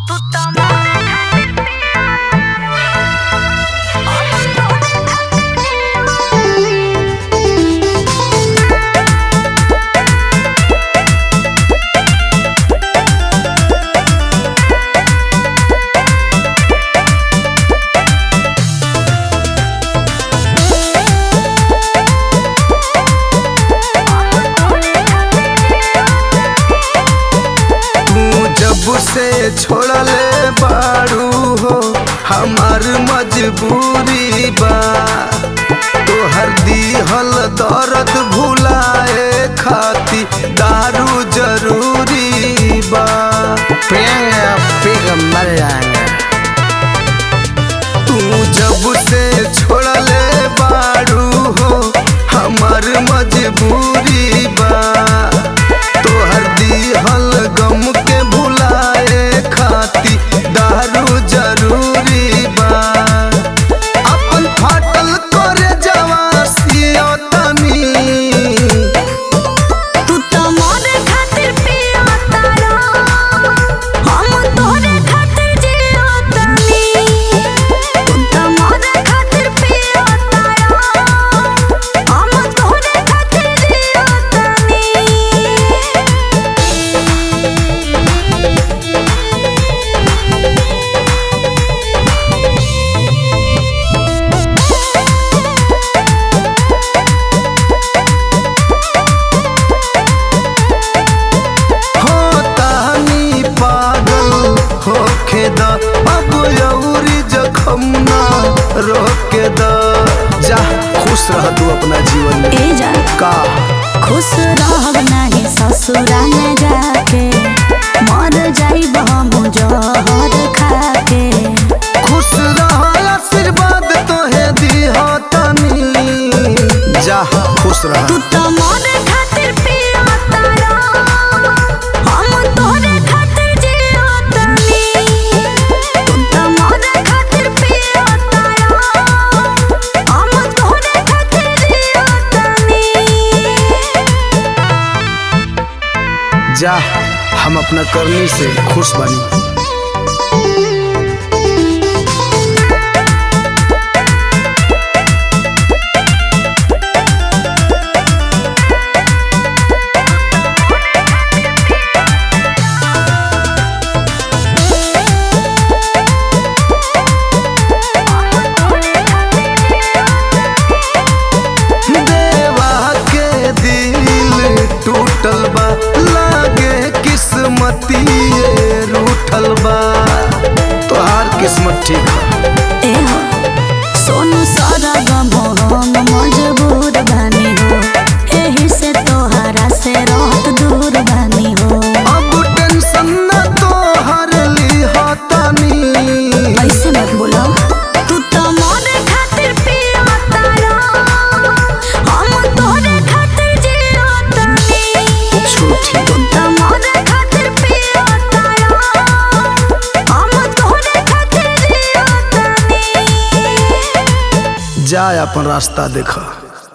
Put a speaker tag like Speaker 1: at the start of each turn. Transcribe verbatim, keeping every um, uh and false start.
Speaker 1: से छोड़ले बाड़ू हो हमार मजबूरी बा तोहर दिहल दर्द भुलाए खाती दारू जरूरी बा
Speaker 2: पिएंगे पीकर मर जाएंगे।
Speaker 1: तू जब से छोड़ले बाड़ू हो हमार मजबूरी बा तोहर दिहल गम के भुलाए खाती दारू जरूरी बा अपन फाटल करे जवासियो तनी
Speaker 3: तू तो मोरे खातिर पियो तारा हम तोरे खातिर जियो तनी तू तो मोरे खातिर पियो तारा हम तोरे खातिर जियो तनी।
Speaker 1: अब यौरी जखम ना रोके दा जा खुश रह तू अपना जीवन में।
Speaker 3: ए जा
Speaker 1: का
Speaker 3: खुश रहब नाही ससुरा में जाके मर जाइब हम जहर खाके।
Speaker 1: खुश रह आशीर्वाद तोहे दिहा तनी जा खुश रह।
Speaker 3: तू तो मोरे खातिर पियो तारा हम तोरे खातिर जियो तनी तू तो मोरे खातिर पियो तारा हम तोरे खातिर जियो तनी।
Speaker 1: जा हम अपना करनी से खुश बनी। टूटल बा लागे किस्मती रूठल बा तोहार किस्मत ठीक है।
Speaker 3: ए हो सोनू सारा गम हम मजबूर बानी हो एही से तोहरा से रात दूर बानी हो।
Speaker 1: अब टेंशन न तोहर लिहा तनी
Speaker 3: ऐसे मत बोलो तू तो मोरे खातिर पियो तारा हम तोरे खातिर जियो तनी
Speaker 1: झूठी
Speaker 3: तू तो मोरे खातिर पियो तारा हम तोरे खातिर जियो तनी।
Speaker 1: जा अपन रास्ता देखा।